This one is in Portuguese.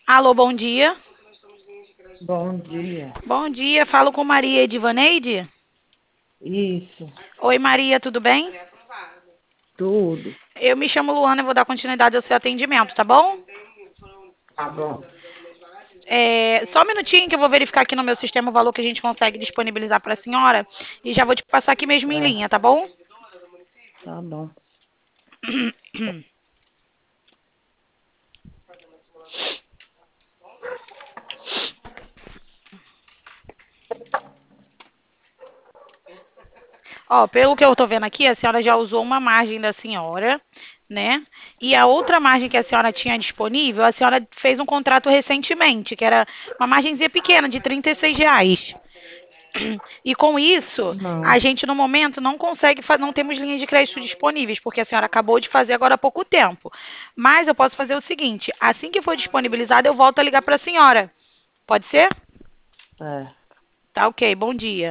Alô, bom dia. Bom dia. Bom dia, falo com Maria Edivaneide. Isso, Oi, Maria, tudo bem? tudo. Eu me chamo Luana e vou dar continuidade ao seu atendimento, tá bom? Tá bom. Só um minutinho que eu vou verificar aqui no meu sistema o valor que a gente consegue disponibilizar para a senhora e já vou te passar aqui mesmo em É, linha, tá bom? tá bom. Ó, pelo que eu tô vendo aqui, a senhora já usou uma margem da senhora, né? E a outra margem que a senhora tinha disponível, a senhora fez um contrato recentemente, que era uma margenzinha pequena, de R$ 36. E com isso, a Não, gente no momento não consegue, não temos linhas de crédito disponíveis, porque a senhora acabou de fazer agora há pouco tempo. Mas eu posso fazer o seguinte: assim que for disponibilizado, eu volto a ligar para a senhora. Pode ser? é. Tá ok, bom dia.